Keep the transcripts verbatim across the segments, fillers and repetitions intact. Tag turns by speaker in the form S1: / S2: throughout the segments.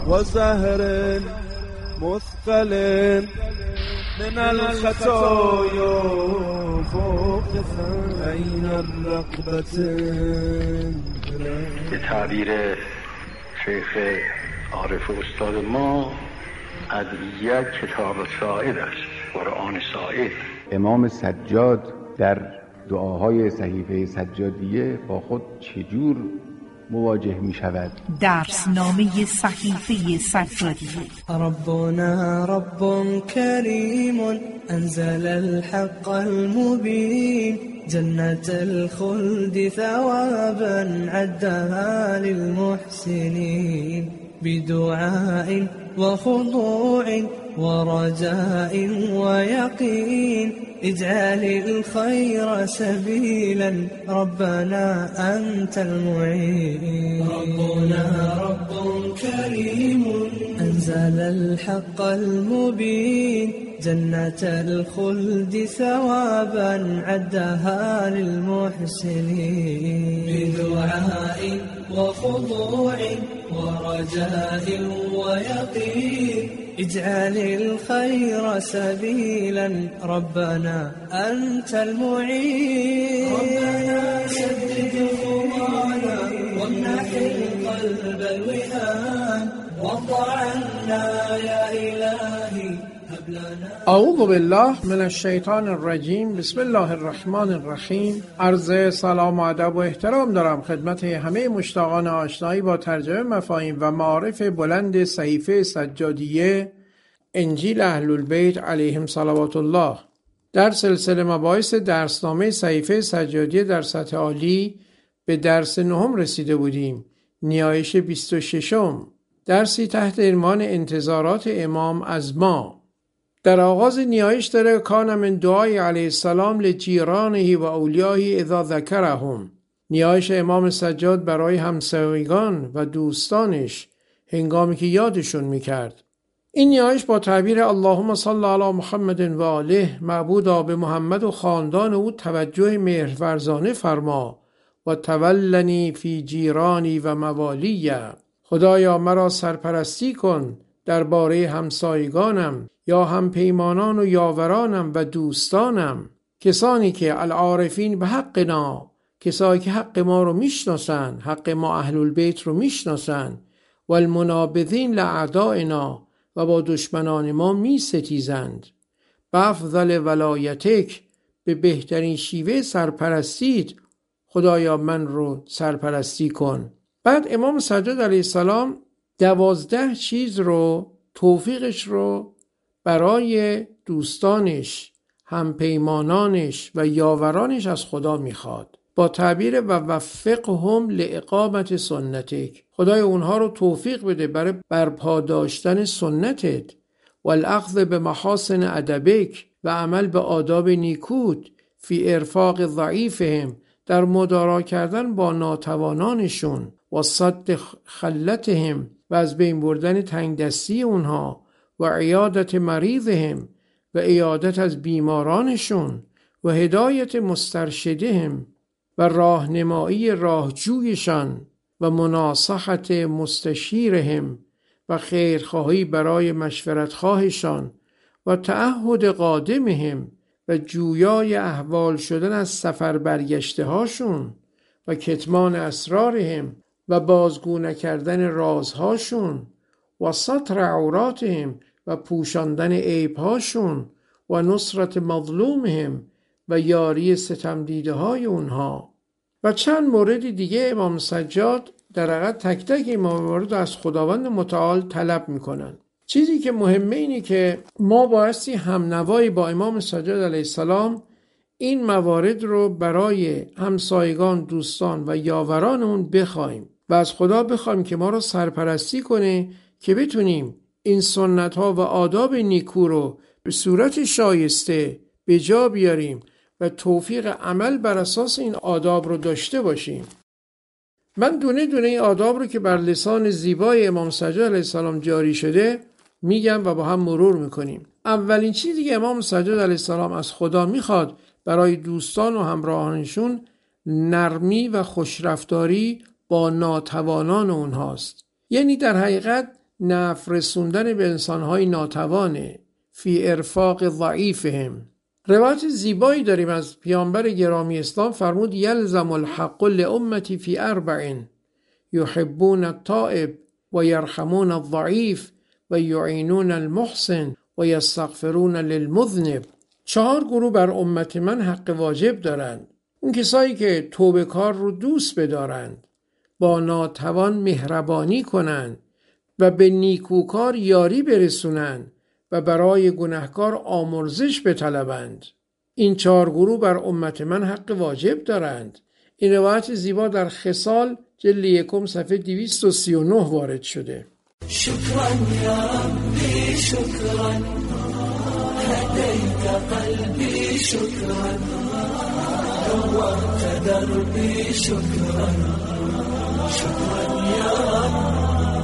S1: وزهر مثقل من الخطايا فوق عین الرقبة.
S2: به تعبیر شیخ عارف استاد ما، از یک کتاب ساعد است، قرآن ساعد.
S3: امام سجاد در دعاهای صحیفه سجادیه با خود چجور مواجه می شود؟
S4: درسنامه صحیفه سجادیه.
S5: ربنا رب کریم انزل الحق المبین جنة الخلد ثوابا عدها للمحسنين بدعاء وخضوع ورجاء ويقين اجعل الخير سبيلا ربنا أنت المعين. ربنا رب كريم أنزل الحق المبين جنة الخلد ثوابا عدها للمحسنين بدعاء وخضوع ورجاء ويقين اجعل الخير سبيلا ربنا أنت المعين. ربنا سدد خطانا وامنح القلب الوهان وضع عنا يا إلهي.
S6: اعوذ بالله من الشیطان الرجیم. بسم الله الرحمن الرحیم. عرض سلام و ادب و احترام دارم خدمت همه مشتاقان آشنایی با ترجمه مفاهیم و معارف بلند صحیفه سجادیه انجیل اهل البیت علیهم صلوات الله. در سلسله مباحث درسنامه صحیفه سجادیه در سطح عالی به درس نهم رسیده بودیم. نیایش بیست و ششم، درسی تحت عنوان انتظارات امام از ما. در آغاز نیایش داره کان من دعای علیه السلام لجیرانه و اولیای اذا ذکرهم، نیایش امام سجاد برای همسایگان و دوستانش هنگامی که یادشون میکرد. این نیایش با تعبیر اللهم صل علی محمد و آله، معبودا به محمد و خاندان او توجه مهرورزانه فرما و تولنی فی جیرانی و موالی، خدایا مرا سرپرستی کن درباره همسایگانم یا هم پیمانان و یاورانم و دوستانم، کسانی که العارفین به حقنا، کسانی که حق ما رو میشناسن، حق ما اهل البیت رو میشناسن، و المنابذین لاعدائنا، و با دشمنان ما میستیزند. بافضل ولایتک، به بهترین شیوه سرپرستید خدایا من رو سرپرستی کن. بعد امام سجاد علیه السلام دوازده چیز رو، توفیقش رو برای دوستانش، همپیمانانش و یاورانش از خدا میخواد با تعبیر و وفقهم لاقامت سنتک، خدای اونها رو توفیق بده برای برپا داشتن سنتت، و الاخذ به محاسن ادبک، و عمل به آداب نیکوت، فی ارفاق ضعیفهم، در مدارا کردن با ناتوانانشون، و صد خلتهم، و از بین بردن تنگ دستی اونها، و عیادت مریضهم، و عیادت از بیمارانشون، و هدایت مسترشدهم، و راهنمایی راهجویشان، و مناصحت مستشیرهم، و خیرخواهی برای مشورتخواهشان، و تعهد قادمهم، و جویای احوال شدن از سفر برگشته هاشون، و کتمان اسرارهم، و بازگو نکردن رازهاشون، و ستر عوراتهم، و پوشاندن عیبهاشون، و نصرت مظلومهم، و یاری ستم دیده های اونها. و چند مورد دیگه امام سجاد در حقیقت تک تک این موارد از خداوند متعال طلب میکنن. چیزی که مهمه اینه که ما بایستی همنوایی با امام سجاد علیه السلام این موارد رو برای همسایگان، دوستان و یاورانمون بخوایم و از خدا بخوایم که ما رو سرپرستی کنه که بتونیم این سنت ها و آداب نیکو رو به صورت شایسته به جا بیاریم و توفیق عمل بر اساس این آداب رو داشته باشیم. من دونه دونه این آداب رو که بر لسان زیبای امام سجاد علیه السلام جاری شده میگم و با هم مرور میکنیم. اولین چیزی که امام سجاد علیه السلام از خدا میخواد برای دوستان و همراهانشون نرمی و خوشرفتاری با ناتوانان اونهاست. یعنی در حقیقت نفع رسوندن به انسانهای ناتوانه، فی ارفاق ضعیفهم. روایت زیبایی داریم از پیامبر گرامی اسلام، فرمود یلزم الحق لامتی فی اربع یحبون التائب و یرحمون الضعیف و یعینون المحسن و یستغفرون للمذنب. چهار گروه بر امت من حق واجب دارند. اون کسایی که توبه کار رو دوست بدارند، با ناتوان مهربانی کنند و به نیکوکار یاری برسونند و برای گناهکار آمرزش بطلبند. این چهار گروه بر امت من حق واجب دارند. این روایت زیبا در خصال جلد یکم صفحه دویست و سی و نه وارد شده.
S5: شکرا یا ربی شکرا هدیت قلبی شکرا نورت دربی شکرا شکرا یا رب.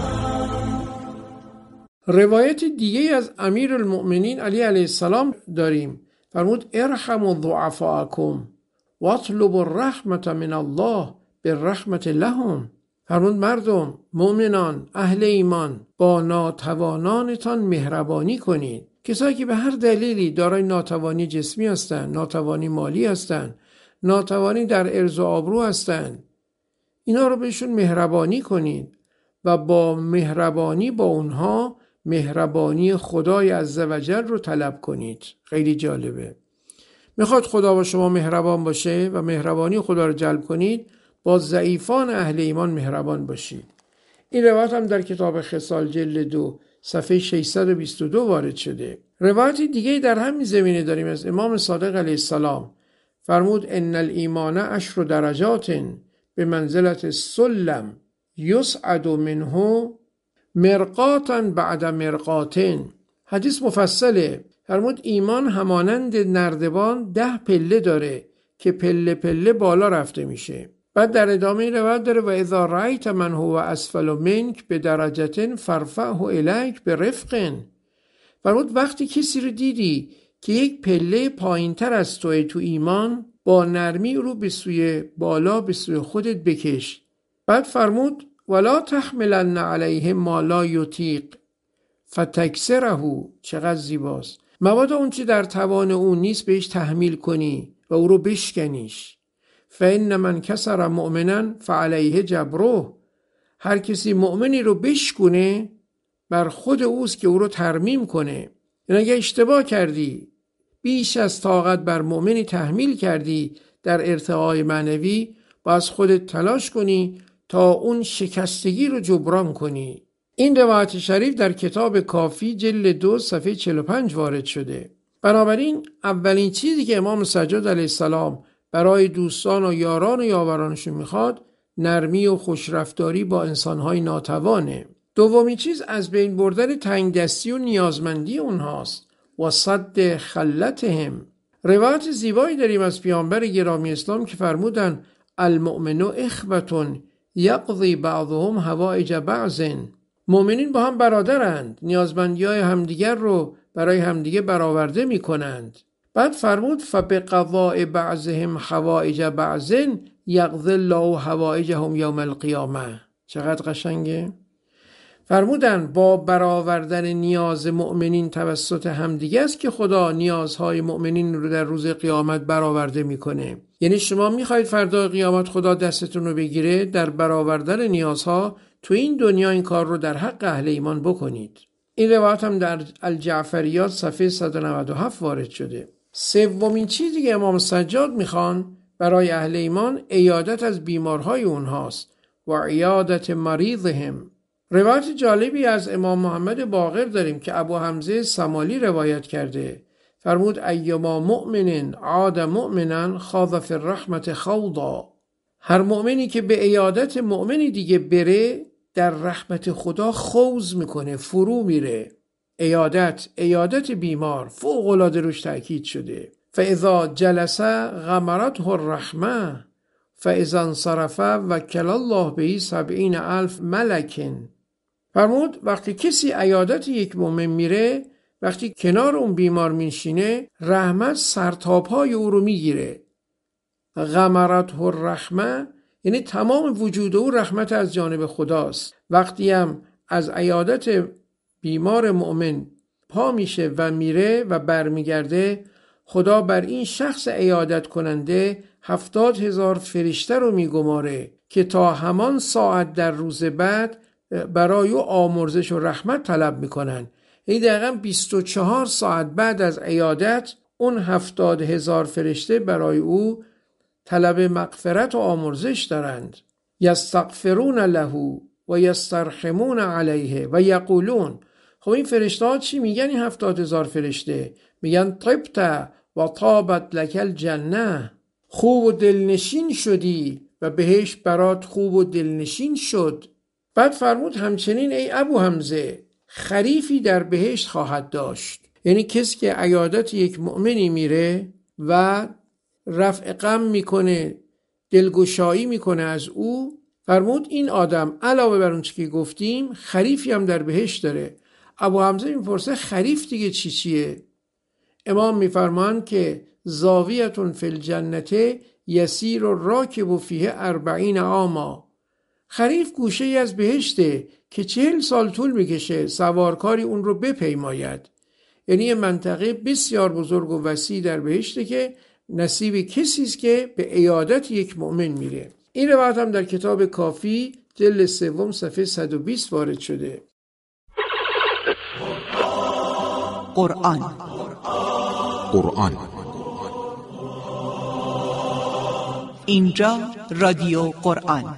S6: روایت دیگه از امیر المؤمنین علی علیه السلام داریم، فرمود ارحموا ضعفاءکم واطلبوا الرحمة من الله بالرحمة لهم. فرمود مردم، مؤمنان، اهل ایمان، با ناتوانانتان مهربانی کنید. کسایی که به هر دلیلی دارای ناتوانی جسمی هستند، ناتوانی مالی هستند، ناتوانی در عرض و آبرو هستند، اینا رو بهشون مهربانی کنید و با مهربانی با اونها مهربانی خدای عزوجل رو طلب کنید. خیلی جالبه. میخواد خدا با شما مهربان باشه و مهربانی خدا رو جلب کنید، با ضعیفان اهل ایمان مهربان باشید. این روایت هم در کتاب خصال جلد دو صفحه ششصد و بیست و دو وارد شده. روایت دیگه در همین زمینه داریم از امام صادق علیه السلام، فرمود ان الایمان عشر درجات به منزلت السلم یصعد منه مرقاتا بعد مرقاتن. حدیث مفصله. فرمود ایمان همانند نردبان ده پله داره که پله پله بالا رفته میشه. بعد در ادامه این روایت داره و اذا رأیت من هو اسفل منک به درجتن فرفعه الیک به رفق. فرمود وقتی کسی رو دیدی که یک پله پایین تر از توی تو ایمان، با نرمی رو به سوی بالا به سوی خودت بکش. بعد فرمود ولا تحملن علیه ما لا یطیق فتکسره. چقدر زیباست. مبادا اون چی در توان اون نیست بهش تحمیل کنی و او رو بشکنیش. فإن من کسر مؤمنا فعلیه جبره. هر کسی مؤمنی رو بشکنه بر خود اوست که او رو ترمیم کنه. یعنی اگه اشتباه کردی، بیش از طاقت بر مؤمنی تحمیل کردی در ارتقای معنوی، باید خودت تلاش کنی تا اون شکستگی رو جبران کنی. این روایت شریف در کتاب کافی جلد دو صفحه چهل و پنج وارد شده. بنابراین اولین چیزی که امام سجاد علیه السلام برای دوستان و یاران و یاورانشون میخواد نرمی و خوشرفتاری با انسانهای ناتوانه. دومین چیز از بین بردن تنگ دستی و نیازمندی اونهاست و صد خلتهم. روایت زیبایی داریم از پیامبر گرامی اسلام که فرمودن المؤمن اخوة یقضی بعضهم حوائج بعض. مؤمنین با هم برادرند، نیازمندی های همدیگر رو برای همدیگه برآورده می کنند. بعد فرمود فبقضاء بعضهم حوائج بعض یقضی الله حوائجهم یوم القیامه. چقدر قشنگه. فرمودن با برآوردن نیاز مؤمنین توسط همدیگه است که خدا نیازهای مؤمنین رو در روز قیامت برآورده میکنه. یعنی شما میخواید فردا قیامت خدا دستتون رو بگیره، در برآوردن نیازها تو این دنیا این کار رو در حق اهل ایمان بکنید. این روایت هم در الجعفریات صفحه صد و نود و هفت وارد شده. سومین چیزی که امام سجاد میخوان برای اهل ایمان عیادت از بیمارهای اونهاست و عیادت مریضهم. روایت جالبی از امام محمد باقر داریم که ابو حمزه سمالی روایت کرده. فرمود ایما مؤمن عاد مؤمنا خاض فی الرحمت خوضا. هر مؤمنی که به عیادت مؤمنی دیگه بره در رحمت خدا خوض میکنه، فرو میره. عیادت عیادت بیمار فوق العاده روش تاکید شده. فاذا جلس غمرته الرحمه فاذا انصرف وکل الله به سبعین الف ملک. فرمود وقتی کسی عیادت یک مؤمن میره، وقتی کنار اون بیمار میشینه، رحمت سرتاپای او رو میگیره. غمرته الرحمه یعنی تمام وجود او رحمت از جانب خداست. وقتی هم از عیادت بیمار مؤمن پا میشه و میره و برمیگرده، خدا بر این شخص عیادت کننده هفتاد هزار فرشته رو میگماره که تا همان ساعت در روز بعد برای او آمرزش و رحمت طلب میکنن. این دقیقا بیست و چهار ساعت بعد از عیادت اون هفتاد هزار فرشته برای او طلب مغفرت و آمرزش دارند. یستغفرون له و یسترحمون علیه و یقولون. خب این فرشته ها چی میگن؟ این هفتاد هزار فرشته میگن طبت و طابت لک الجنه، خوب و دلنشین شدی و بهش برات خوب و دلنشین شد. بعد فرمود همچنین ای ابو حمزه خریفی در بهشت خواهد داشت. یعنی کسی که عیادت یک مؤمنی میره و رفع غم میکنه، دلگشایی میکنه از او، فرمود این آدم علاوه بر اون چی که گفتیم خریفی هم در بهشت داره. ابو حمزه میپرسه خریف دیگه چی چیه؟ امام میفرمان که زاویتون فی الجنت یسیر الراکب فیه اربعین عاما. خریف گوشه ای از بهشته که چهل سال طول میکشه سوارکاری اون رو بپیماید. یعنی یه منطقه بسیار بزرگ و وسیع در بهشته که نصیب کسی است که به عیادت یک مؤمن میره. این روایت هم در کتاب کافی جلد سوم صفحه صد و بیست وارد شده.
S4: قرآن
S7: قرآن
S4: اینجا رادیو قرآن.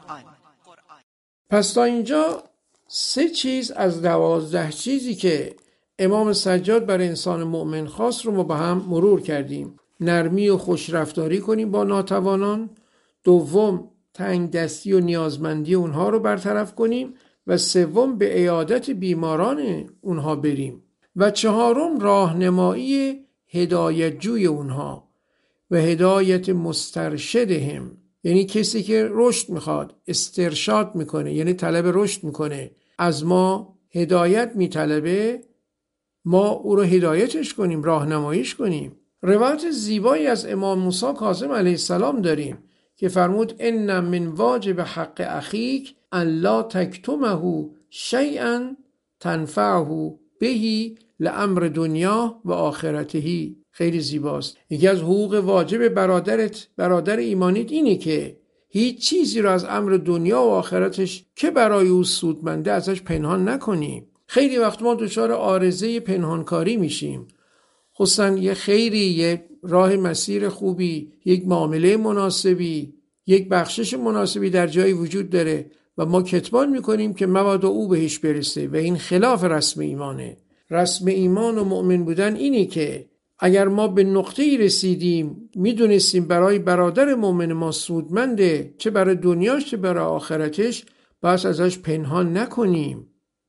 S6: پس تا اینجا سه چیز از دوازده چیزی که امام سجاد برای انسان مؤمن خاص رو ما با هم مرور کردیم. نرمی و خوشرفتاری کنیم با ناتوانان، دوم تنگ دستی و نیازمندی اونها رو برطرف کنیم و سوم به عیادت بیماران اونها بریم و چهارم راهنمایی هدایت جوی اونها و هدایت مسترشدهم، یعنی کسی که رشد میخواد استرشاد میکنه، یعنی طلب رشد میکنه، از ما هدایت میطلبه، ما او رو هدایتش کنیم، راهنماییش کنیم. روایت زیبایی از امام موسی کاظم علیه السلام داریم که فرمود ان من واجب حق اخیک ان لا تکتمه شیئا تنفعه بهی لامر دنیا و آخرته. خیلی زیباست. یکی از حقوق واجب برادرت، برادر ایمانیت، اینه که هیچ چیزی رو از امر دنیا و آخرتش که برای او سودمنده ازش پنهان نکنیم. خیلی وقت ما دچار عارضه پنهانکاری میشیم، خصوصا یه خیری، یه راه مسیر خوبی، یک معامله مناسبی، یک بخشش مناسبی در جایی وجود داره و ما کتمان میکنیم که مبادا او بهش برسه و این خلاف رسم ایمانه. رسم ایمان و مؤمن بودن اینی که اگر ما به نقطه‌ای رسیدیم میدونستیم برای برادر مؤمن ما سودمنده، چه برای دنیاش چه برای آخرتش، بس ازش پنهان نکنیم.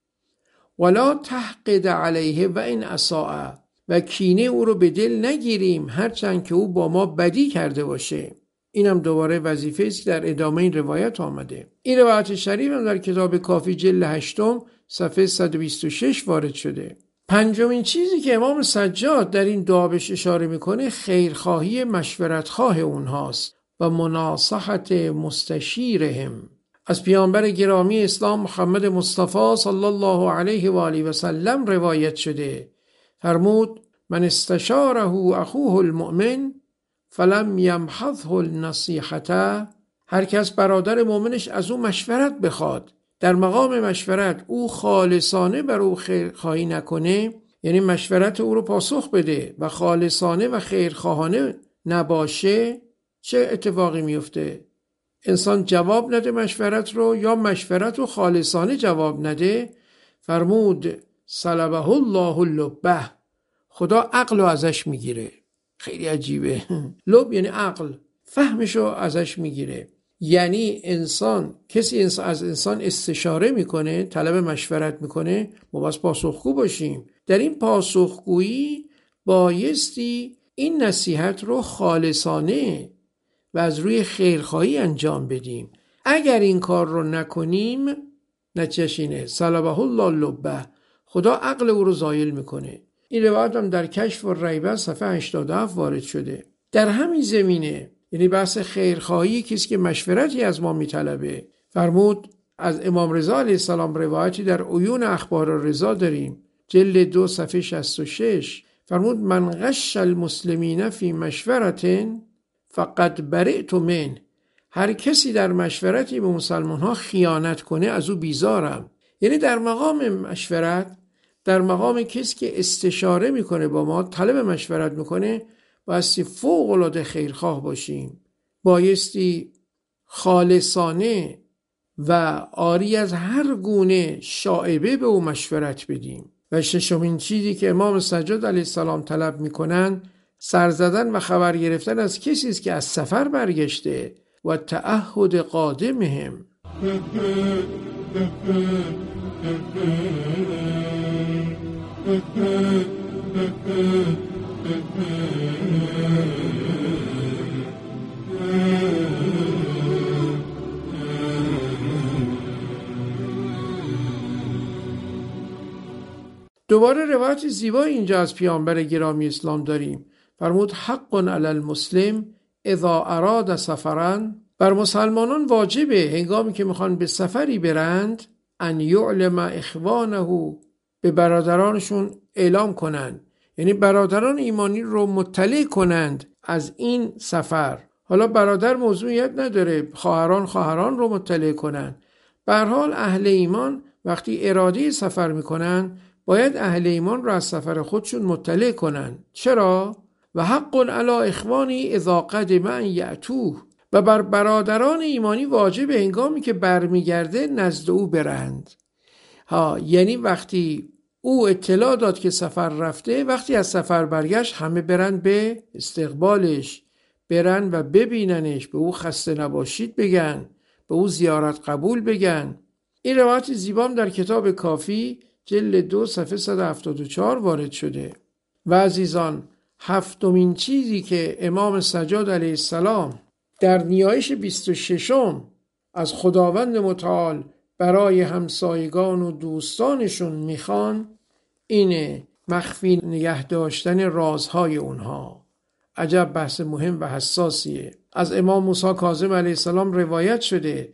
S6: ولا تحقد علیه و این اساء، و کینه او رو به دل نگیریم هرچند که او با ما بدی کرده باشه. اینم دوباره وظیفه است در ادامه این روایت آمده. این روایت شریف هم در کتاب کافی جلد هشتم صفحه صد و بیست و شش وارد شده. پنجمین چیزی که امام سجاد در این دعا بهش اشاره میکنه خیرخواهی مشورتخواه اونهاست و مناصحت مستشیرهم. از پیامبر گرامی اسلام محمد مصطفی صلی الله علیه و آله و سلم روایت شده، فرمود من استشاره اخوه المؤمن فلم یمحضه النصیحة. هر کس برادر مؤمنش از او مشورت بخواد، در مقام مشورت او خالصانه بر او خیرخواهی نکنه، یعنی مشورت او رو پاسخ بده و خالصانه و خیرخواهانه نباشه، چه اتفاقی میفته؟ انسان جواب نده مشورت رو، یا مشورت رو خالصانه جواب نده، فرمود سلبه الله اللبه، خدا عقل رو ازش میگیره. خیلی عجیبه. لب یعنی عقل، فهمش رو ازش میگیره. یعنی انسان، کسی انسان از انسان استشاره میکنه، طلب مشورت میکنه، ما باید پاسخگو باشیم. در این پاسخگویی بایستی این نصیحت رو خالصانه و از روی خیرخواهی انجام بدیم. اگر این کار رو نکنیم، نتیجه‌اش اینه سلبه الله اللبه، خدا عقل او رو زایل میکنه. این روایت هم در کشف الریبه صفحه هشتاد و هفت وارد شده. در همین زمینه، یعنی بحث خیرخواهی کسی که مشورتی از ما میطلبه، فرمود از امام رضا علیه السلام روایتی در عیون اخبار رضا داریم، جلد دو صفحه شصت و شش، فرمود من غش المسلمین فی مشورة فقد برئت من. هر کسی در مشورتی به مسلمان ها خیانت کنه از او بیزارم. یعنی در مقام مشورت، در مقام کسی که استشاره میکنه با ما، طلب مشورت میکنه، بایستی فوق العاده خیرخواه باشیم، بایستی خالصانه و عاری از هر گونه شائبه به او مشورت بدیم. و ششمین چیزی که امام سجاد علیه السلام طلب میکنن سر زدن و خبر گرفتن از کسی است که از سفر برگشته و تعهد قادمهم. دوباره روایت زیبا اینجا از پیامبر گرامی اسلام داریم، فرمود حق علی المسلم اذا اراد سفرا، بر مسلمانان واجبه هنگامی که میخوان به سفری برند، ان یعلم اخوانه، به برادرانشون اعلام کنند، یعنی برادران ایمانی رو مطلع کنند از این سفر. حالا برادر موضوعیت نداره، خواهران خواهران رو مطلع کنند. به هر حال اهل ایمان وقتی اراده سفر میکنن باید اهل ایمان رو از سفر خودشون مطلع کنن. چرا؟ و حق علی اخوانی اذا قدم ان یأتوه، و بر برادران ایمانی واجب هنگامی که برمیگرده نزد او برند. ها، یعنی وقتی او اطلاع داد که سفر رفته، وقتی از سفر برگشت همه برند به استقبالش، برند و ببیننش، به او خسته نباشید بگن، به او زیارت قبول بگن. این روایت زیبام در کتاب کافی جلد دو صفحه صد و هفتاد و چهار وارد شده. و عزیزان، هفتمین چیزی که امام سجاد علیه السلام در نیایش بیست و ششم از خداوند متعال برای همسایگان و دوستانشون میخوان اینه مخفی نگه داشتن رازهای اونها. عجب بحث مهم و حساسیه. از امام موسی کاظم علیه السلام روایت شده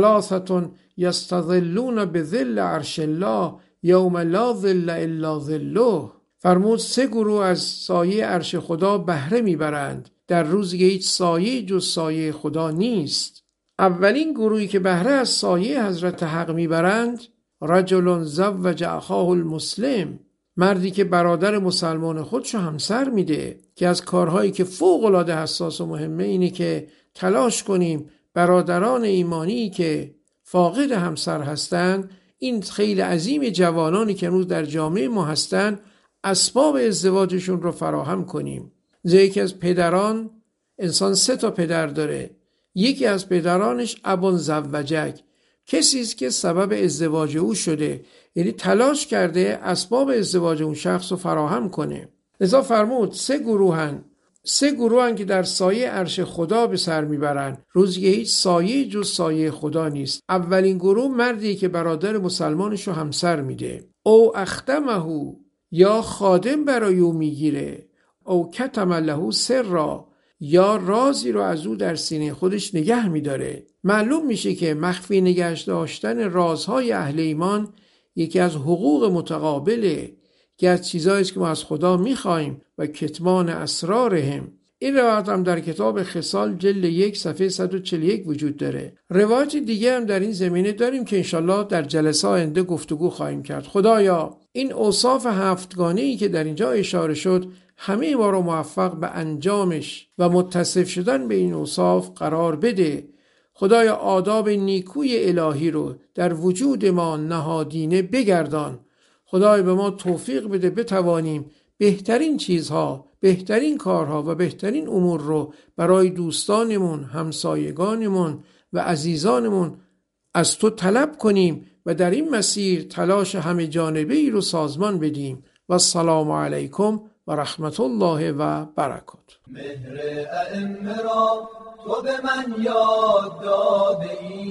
S6: ثلاثة یستظلون بظل عرش الله یوم لا ظل الا ظله، فرمود سه گروه از سایه عرش خدا بهره میبرند در روزی که هیچ سایه جز سایه خدا نیست. اولین گروهی که بهره از سایه حضرت حق میبرند رجل زوج اخاه المسلم، مردی که برادر مسلمان خودشو همسر میده. که از کارهایی که فوق العاده حساس و مهمه اینه که تلاش کنیم برادران ایمانی که فاقد همسر هستند، این خیلی عظیم جوانانی که امروز در جامعه ما هستند، اسباب ازدواجشون رو فراهم کنیم. زی که از پدران، انسان سه تا پدر داره، یکی از پدرانش ابون زوجک، کسی است که سبب ازدواج او شده، یعنی تلاش کرده اسباب ازدواج اون شخص رو فراهم کنه. لذا فرمود سه گروهن، سه گروهن که در سایه عرش خدا به سر میبرن روزی که هیچ سایه جز سایه خدا نیست. اولین گروه مردی که برادر مسلمانش رو همسر میده، او اختمه، یا خادم برای او میگیره، او کتم له سرا، یا رازی رو از او در سینه خودش نگه میداره. معلوم میشه که مخفی نگه داشتن رازهای اهل ایمان یکی از حقوق متقابله که از چیزایی است که ما از خدا میخوایم و کتمان اسرارهم. این روایت هم در کتاب خصال جلد یک صفحه صد و چهل و یک وجود داره. روایت دیگه هم در این زمینه داریم که انشالله در جلسه آینده گفتگو خواهیم کرد. خدایا این اوصاف هفتگانه‌ای که در اینجا اشاره شد همه ما رو موفق به انجامش و متصف شدن به این اوصاف قرار بده. خدایا آداب نیکوی الهی رو در وجود ما نهادینه بگردان. خدای به ما توفیق بده بتوانیم بهترین چیزها، بهترین کارها و بهترین امور رو برای دوستانمون، همسایگانمون و عزیزانمون از تو طلب کنیم و در این مسیر تلاش همه جانبه‌ای رو سازمان بدیم. و السلام علیکم و رحمت الله و برکاته.
S5: مهر ائمه را تو به من یاد داده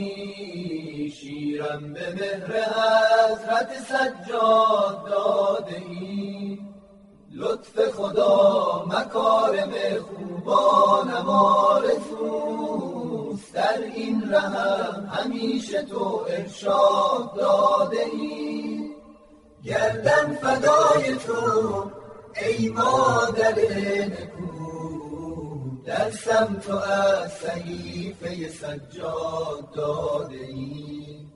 S5: ای، شیرم به مهر حضرت سجاد داده ای. لطف خدا مکارم خوبانم آرزوست، در این رهم همیشه تو ارشاد داده ای، گردن فدای تو ای مادر نکو، درسم تو از صحیفه سجاد داده ای.